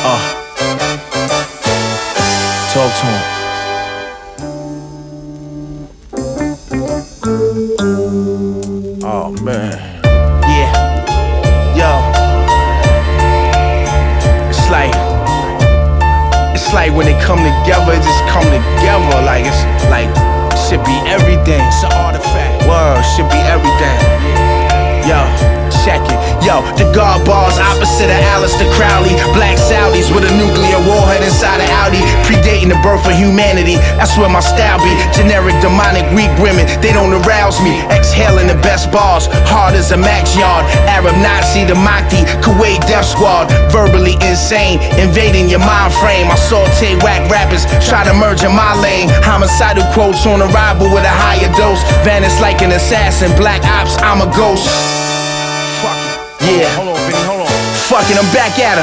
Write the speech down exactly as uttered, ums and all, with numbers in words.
Uh, talk to him. Oh man, yeah, yo. It's like, it's like when they come together, it just come together. Like it's like should be everything. It's an artifact. Word should be everything. Yo, check it. Yo, the guard bars opposite of Aleister Crowley. Black Saudis with a nuclear warhead inside of Audi, predating the birth of humanity. That's where my style be. Generic, demonic, weak women, they don't arouse me. Exhaling the best bars, hard as a max yard. Arab Nazi, the Mahdi, Kuwait Death Squad. Verbally insane, invading your mind frame. I saute whack rappers, try to merge in my lane. Homicidal quotes on arrival with a higher dose. Vanish like an assassin, black ops, I'm a ghost. Fuck it. Yeah. Hold on, Vinny, hold on. Fuck it, I'm back at him.